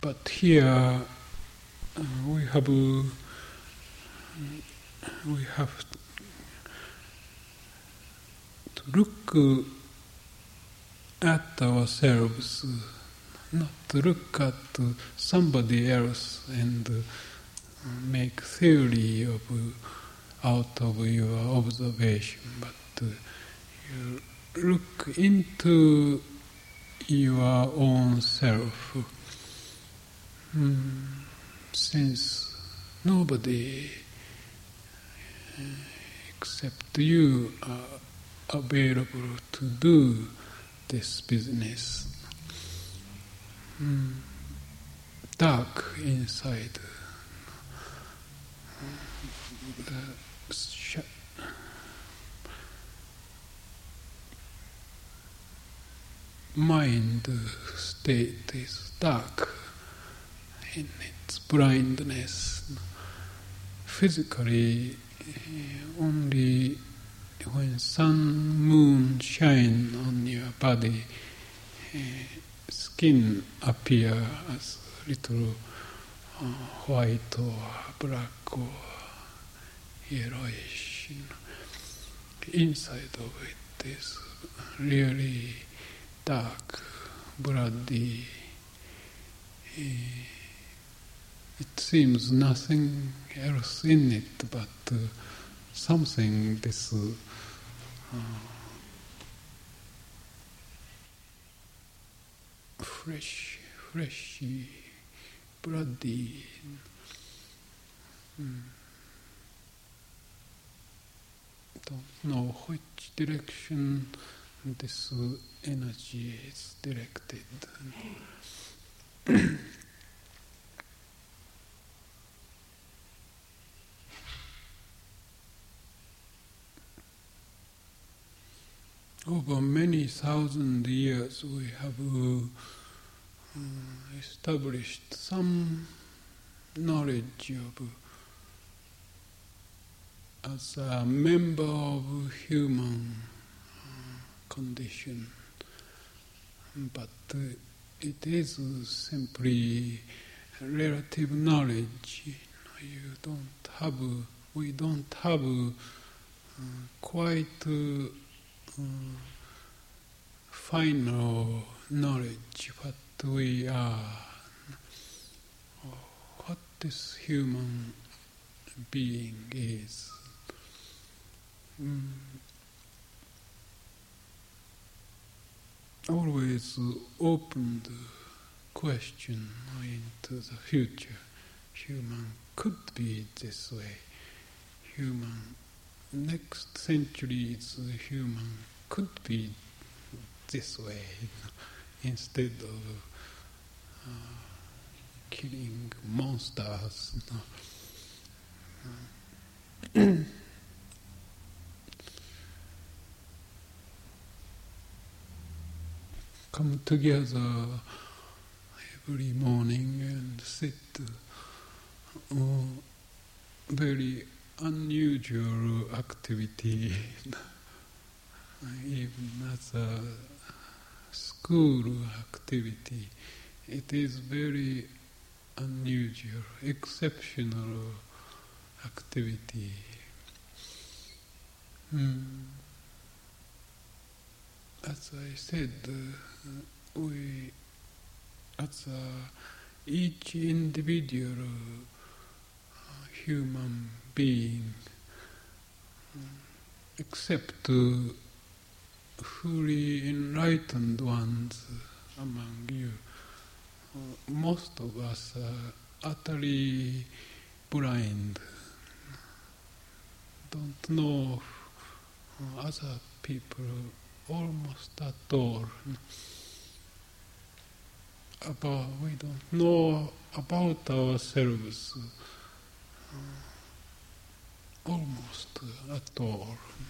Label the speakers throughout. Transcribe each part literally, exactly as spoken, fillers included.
Speaker 1: But here uh, we have uh, we have to look uh, at ourselves, uh, not to look at uh, somebody else and uh, make theory of uh, out of your observation, but uh, you look into your own self. Mm, since nobody uh, except you are available to do this business. Mm, dark inside. The sh- mind state is dark in its blindness. Physically, only when sun, moon shine on your body, uh, skin appear as little uh, white or black or yellowish. You know. Inside of it is really dark, bloody. Uh, it seems nothing else in it but uh, something this uh, uh, fresh, fleshy, bloody. Mm. Don't know which direction this uh, energy is directed. Over many thousand years we have uh, uh, established some knowledge of uh, as a member of human uh, condition, but uh, it is uh, simply relative knowledge. You don't have, uh, we don't have uh, uh, quite uh, uh, final knowledge what we are, what this human being is. Mm. Always open the question into the future. Human could be this way. Human, next century's human could be this way, instead of uh, killing monsters. Uh, come together every morning and sit. Uh, very unusual activity, even as a school activity. It is very unusual, exceptional activity. Mm. As I said, uh, we, as a, each individual uh, human being, uh, except uh, fully enlightened ones among you, uh, most of us are utterly blind, don't know uh, other people almost at all. About, we don't know about ourselves uh, almost at all.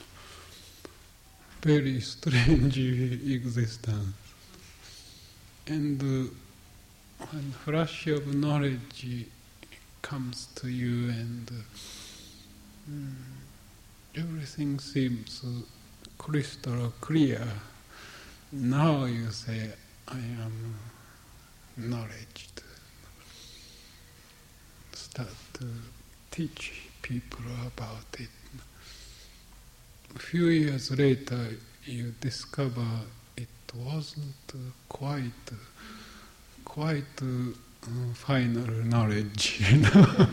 Speaker 1: Very strange existence. And uh, when flash of knowledge comes to you and uh, mm, everything seems uh, crystal clear, now you say, I am knowledged. start to teach people about it. A few years later, you discover it wasn't uh, quite, uh, quite uh, uh, final knowledge, you know.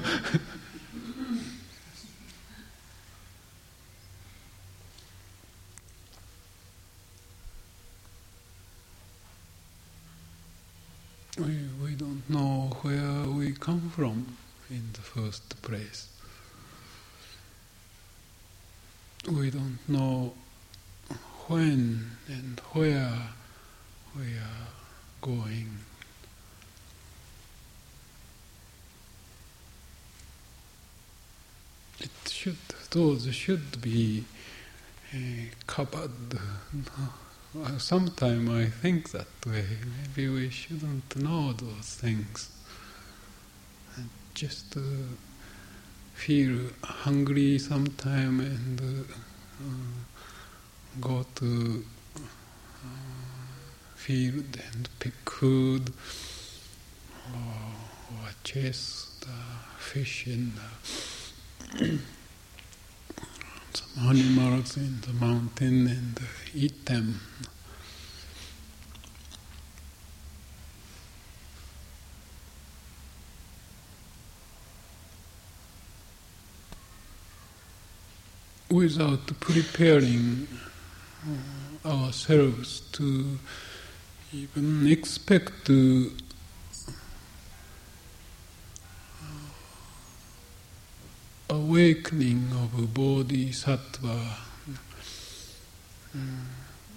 Speaker 1: we we don't know where we come from in the first place. We don't know when and where we are going. It should, those should be uh, covered. Uh, Sometimes I think that way. Maybe we shouldn't know those things. And just uh, feel hungry sometime and uh, uh, go to uh, field and pick food, or, or chase the fish in the some animals in the mountain and uh, eat them. Without preparing uh, ourselves to even expect to uh, awakening of a bodhisattva, um,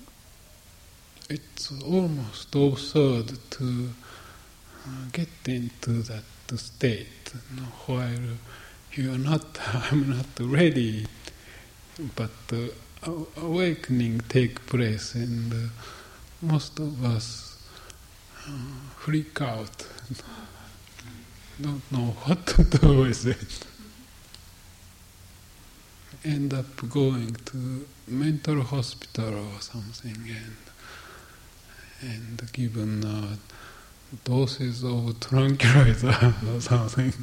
Speaker 1: it's almost absurd to uh, get into that state, you know, while you are not, I'm not ready. But uh, awakening take place, and uh, most of us uh, freak out, don't know what to do with it. End up going to mental hospital or something, and and given uh, doses of tranquilizer or something.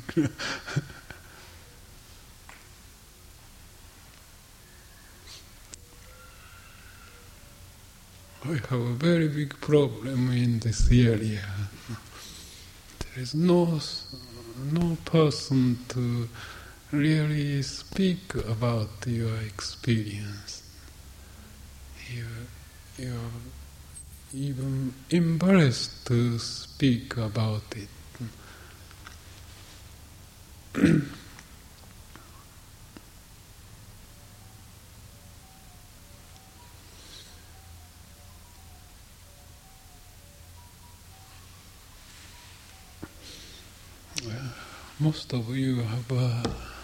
Speaker 1: I have a very big problem in this area. There is no no person to really speak about your experience. You you are even embarrassed to speak about it. Most of you have a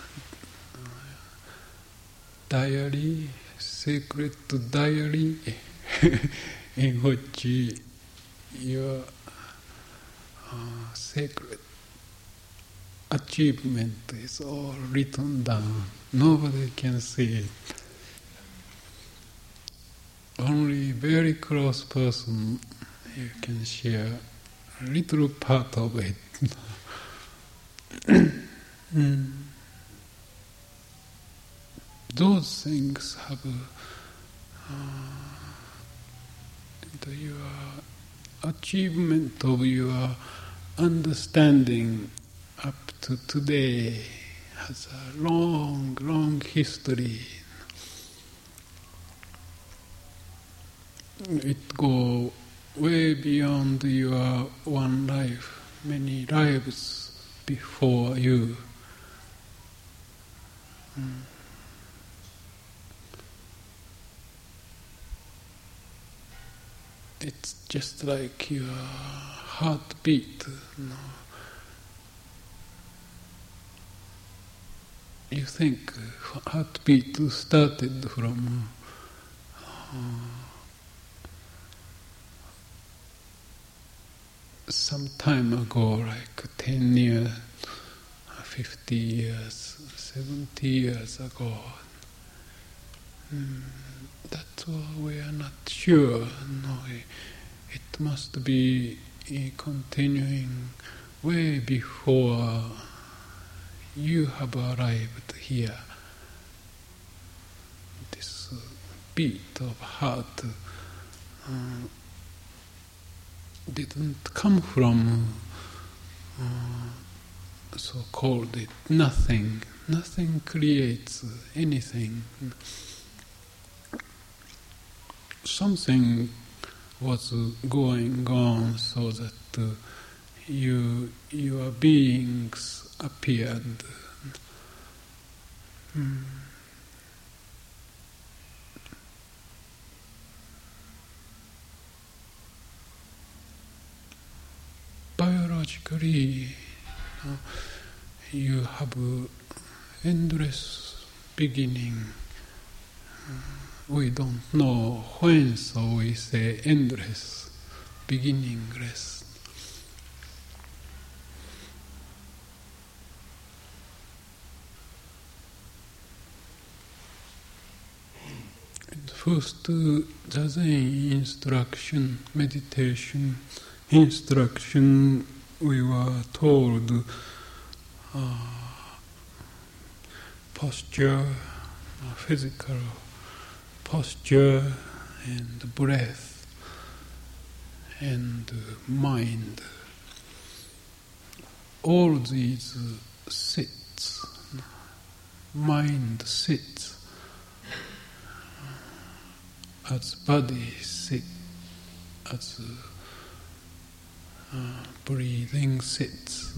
Speaker 1: diary, secret diary, in which your uh, secret achievement is all written down. Nobody can see it. Only very close person you can share a little part of it. mm. Those things have uh, the, your achievement of your understanding up to today has a long, long history. It goes way beyond your one life, many lives before you. Mm. It's just like your heartbeat. You know. You think heartbeat started from uh, some time ago, like ten years, fifty years, seventy years ago. Mm, that's why we are not sure. No, it must be continuing way before you have arrived here. This uh, beat of heart uh, didn't come from uh, so-called it nothing. Nothing creates anything. Something was going on so that uh, you, your beings appeared. Mm. Biologically, uh, you have endless beginning. Uh, we don't know when, so we say endless, beginningless. First, uh, Zazen instruction, meditation instruction, we were told uh, posture, uh, physical posture, and breath, and uh, mind. All these uh, sits, mind sits as body sits, as uh, breathing sits.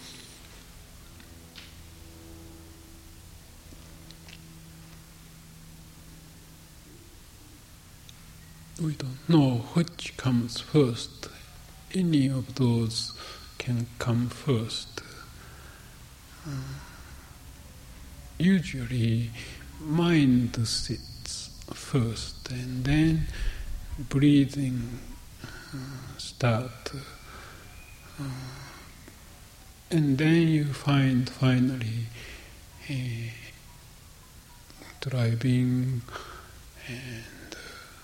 Speaker 1: We don't know which comes first. Any of those can come first. Uh, usually, mind sits first, and then breathing uh, start, uh, and then you find finally uh, driving, and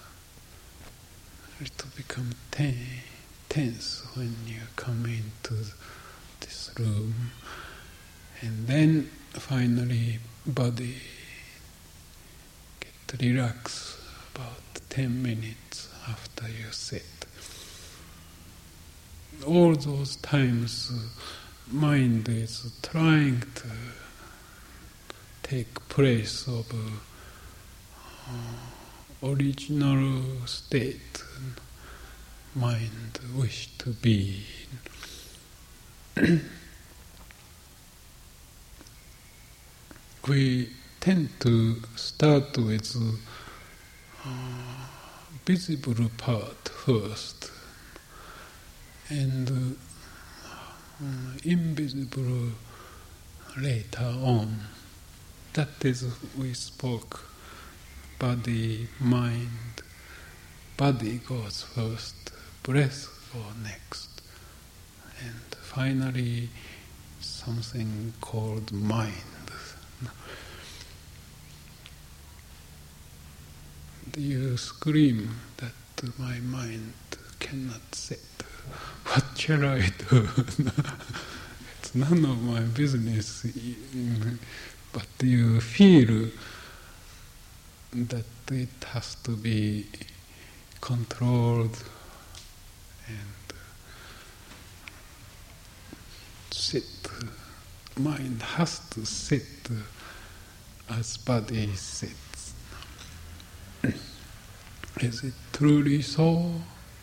Speaker 1: uh, it will become ten, tense when you come into this room, and then finally body get relaxed about ten minutes after you sit. All those times uh, mind is trying to take place of uh, uh, original state mind wish to be. We tend to start with uh, visible part first, and uh, uh, invisible later on. That is, we spoke body, mind. Body goes first, breath goes next, and finally something called mind. You scream that my mind cannot sit. What shall I do? It's none of my business. But you feel that it has to be controlled and sit. Mind has to sit as body sits. Is it truly so?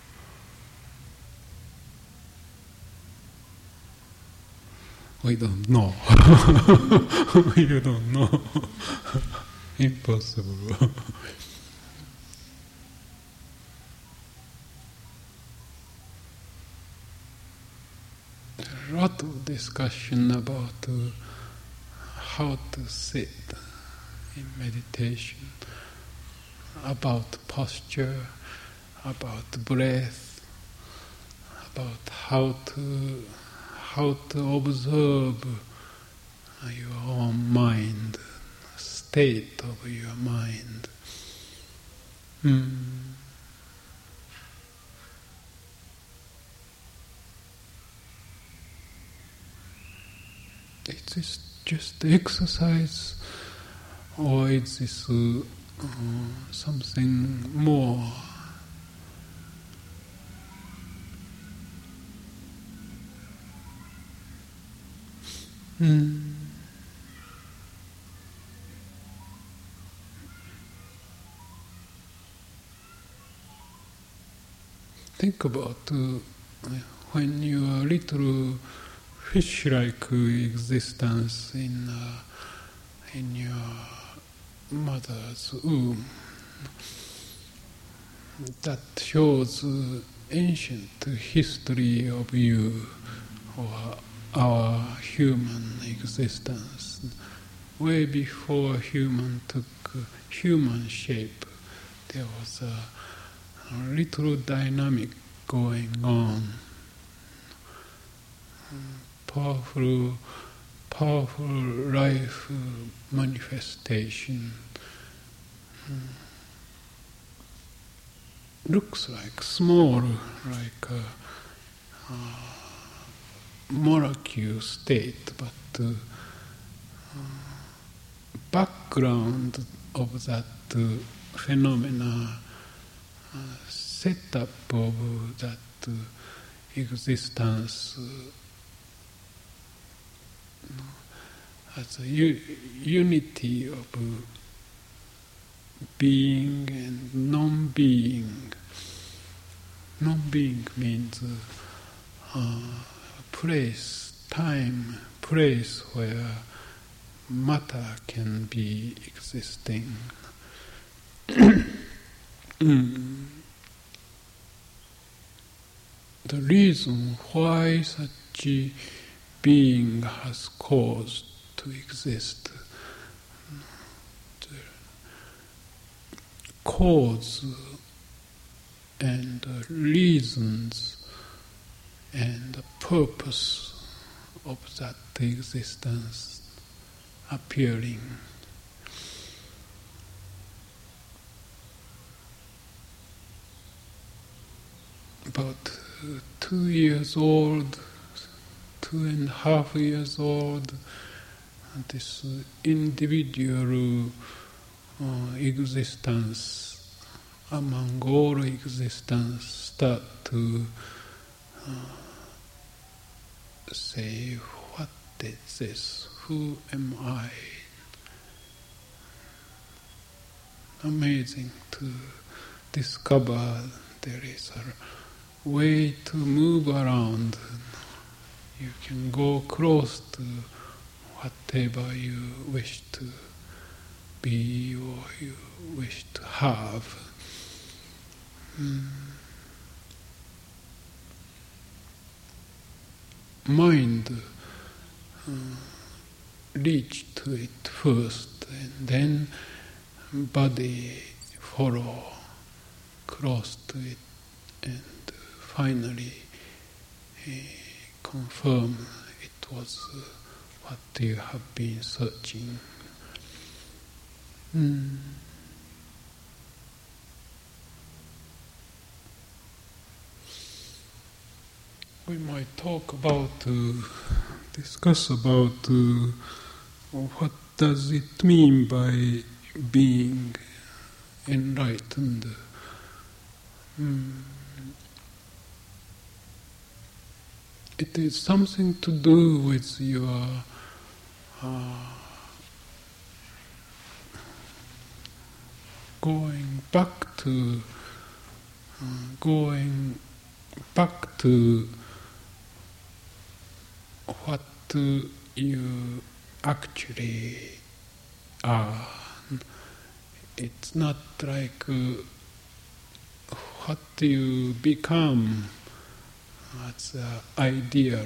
Speaker 1: We don't know. We don't know. Impossible. There are a lot of discussion about uh, how to sit in meditation, about posture, about breath, about how to how to observe your own mind, state of your mind. Mm. It is just exercise, or is this uh, uh, something more? Mm. Think about uh, when you are little fish-like existence in uh, in your mother's womb. That shows uh, ancient history of you, or our human existence. Way before human took uh, human shape, there was a, a little dynamic going on. Powerful, powerful life uh, manifestation. Mm. Looks like small, like a, a molecule state, but uh, uh, background of that uh, phenomena, uh, setup of that uh, existence uh, as a u- unity of uh, being and non-being. Non-being means uh, uh, place, time, place where matter can be existing. mm. The reason why such a being has caused to exist, the cause and the reasons and the purpose of that existence appearing. About uh, two years old, two and a half years old, this uh, individual uh, existence among all existence start to uh, say, what is this? Who am I? Amazing to discover there is a way to move around. You can go close to whatever you wish to be or you wish to have. Mm. Mind uh, reach to it first, and then body follow close to it, and finally uh, confirm it was uh, what you have been searching. Mm. We might talk about, uh, discuss about uh, what does it mean by being enlightened. Mm. It is something to do with your uh, going back to uh, going back to what uh, you actually are. It's not like uh, what you become as an ideal.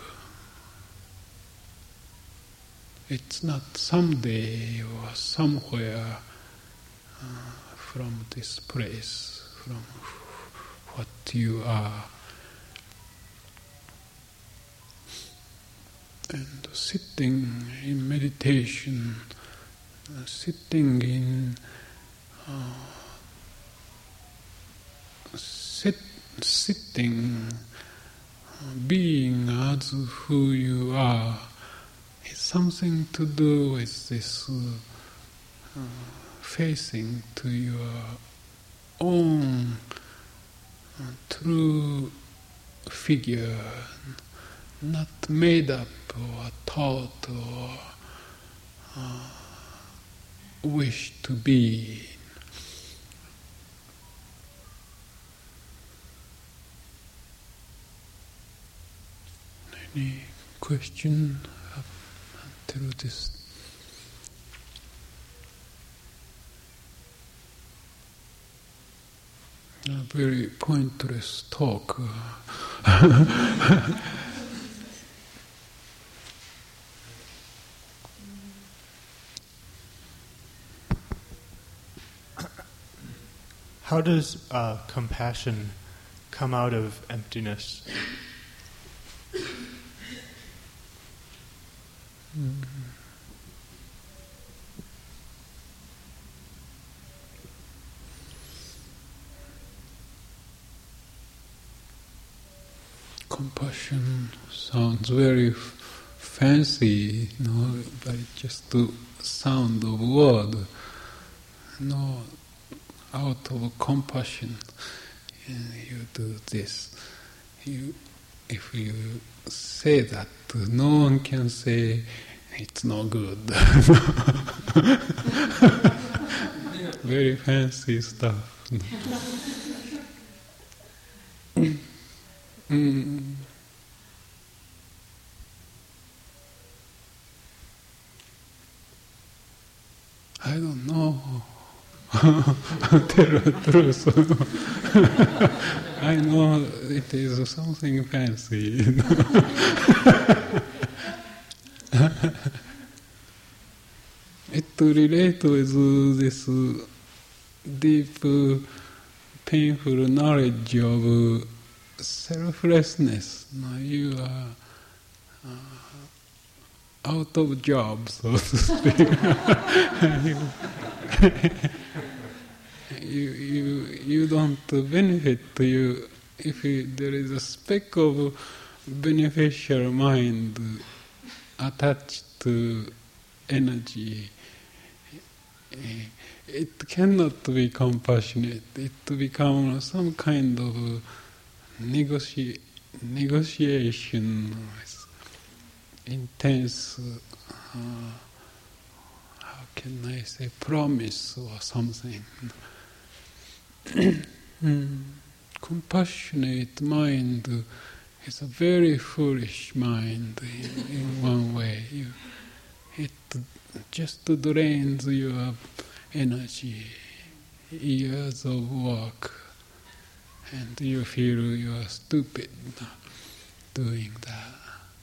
Speaker 1: It's not someday or somewhere uh, from this place, from what you are. And sitting in meditation, uh, sitting in uh, sit, sitting, uh, being as who you are, it's something to do with this uh, uh, facing to your own uh, true figure, not made up or thought or uh, wish to be. Any question up until this? A very pointless talk.
Speaker 2: How does uh, compassion come out of emptiness?
Speaker 1: Mm. Compassion sounds very f- fancy, you know, but it's just the sound of word. No, out of compassion, you do this. You, if you say that, no one can say it's no good. Very fancy stuff. Mm. I don't know. Tell the truth. I know it is something fancy. It relates with this deep, painful knowledge of selflessness. Now you are uh, out of job, so to speak. you, you, you don't benefit. You, if you, there is a speck of beneficial mind attached to energy, it cannot be compassionate. It becomes some kind of negoti- negotiation with intense, uh, how can I say, promise or something. mm. Compassionate mind is a very foolish mind in, in one way. You, it just drains your energy, years of work, and you feel you are stupid doing that.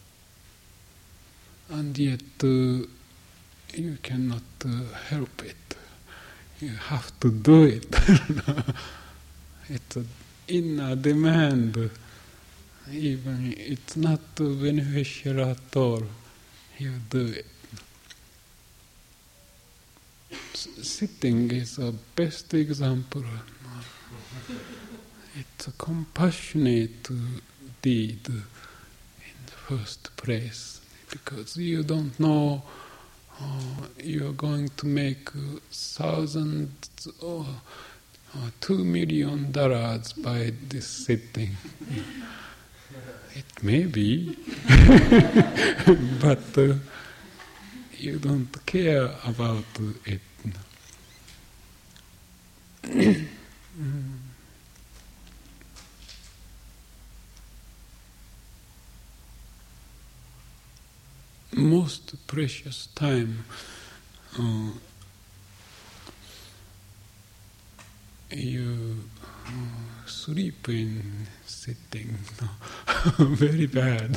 Speaker 1: And yet uh, you cannot uh, help it. You have to do it. It's an inner demand. Even it's not beneficial at all, you do it. Sitting is the best example. It's a compassionate deed in the first place, because you don't know uh, you're going to make thousands or uh, two million dollars by this sitting. It may be, but uh, you don't care about it. mm. Most precious time uh, you uh, sleep in sitting. Very bad.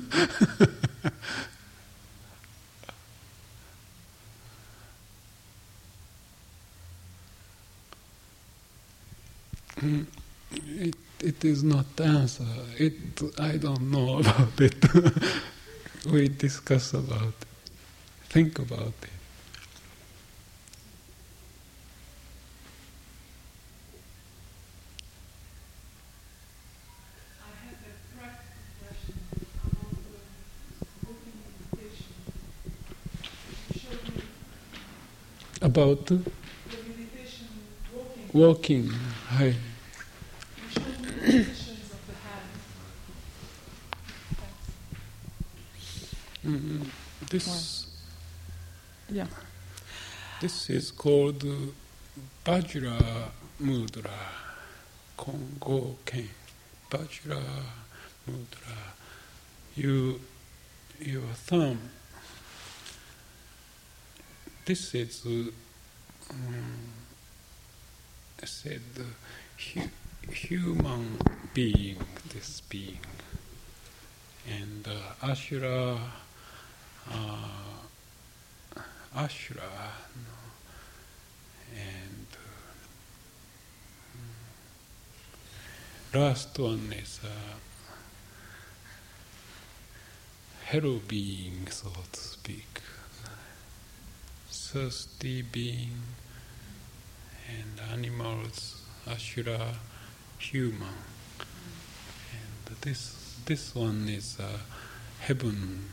Speaker 1: It, it is not answer. It, I don't know about it. We discuss about it. Think about it.
Speaker 3: I have a practical question about the smoking meditation.
Speaker 1: about
Speaker 3: The meditation walking.
Speaker 1: walking. Hi.
Speaker 3: You showed me the positions of the hands.
Speaker 1: Mm, this
Speaker 4: Yeah.
Speaker 1: this is called Vajra Mudra, Kongo Ken. Vajra Mudra. You, your thumb. This is um, said hu- human being. This being, and uh, Ashura. Uh, Ashura, no, and uh, last one is a hero being, so to speak, thirsty being, and animals, Ashura, human, and this this one is uh, heaven.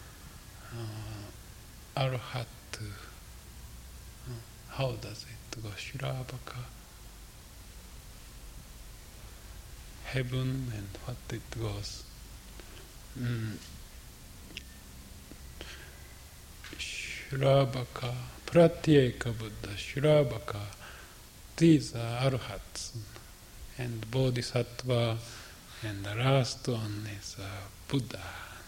Speaker 1: Uh, Arhat, uh, how does it go? Shirabaka, heaven, and what it goes. Mm. Shirabaka, Pratyeka Buddha, Shirabaka, these are Arhats, and Bodhisattva, and the last one is uh, Buddha.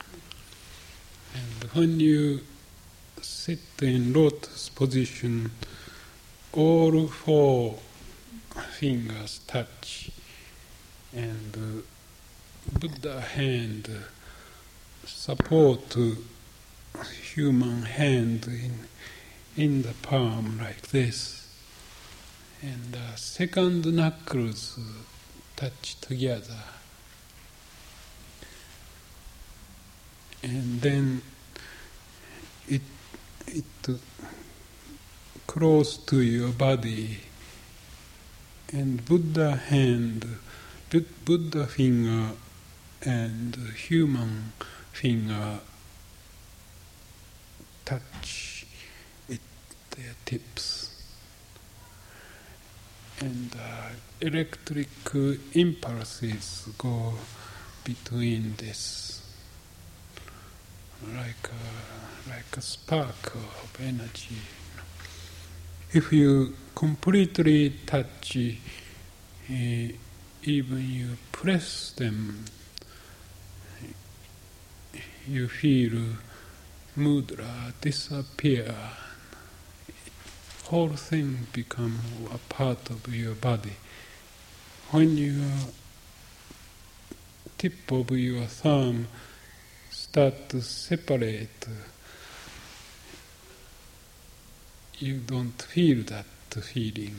Speaker 1: And when you sit in lotus position, all four fingers touch, and uh, Buddha hand support human hand in in the palm like this, and uh, second knuckles touch together. And then it it close to your body, and Buddha hand, Buddha finger and human finger touch it, their tips, and uh, electric impulses go between this. Like a, like a spark of energy. If you completely touch, uh, even you press them, you feel mudra disappear. Whole thing become a part of your body. When your tip of your thumb start to separate, you don't feel that feeling.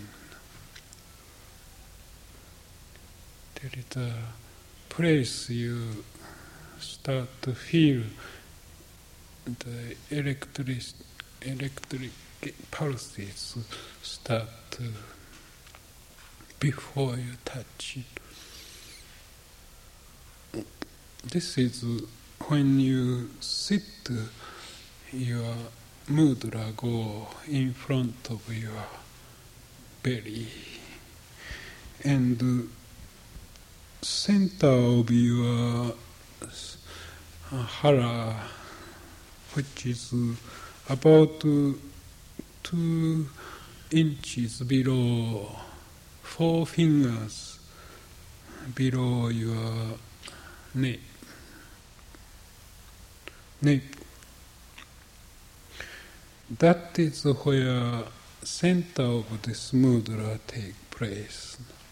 Speaker 1: There is a place you start to feel the electric, electric pulses start to, before you touch it. This is when you sit, your mudra go in front of your belly, and the center of your uh, hara, which is about two inches below, four fingers below your neck. neck. That is where center of this mudra take place.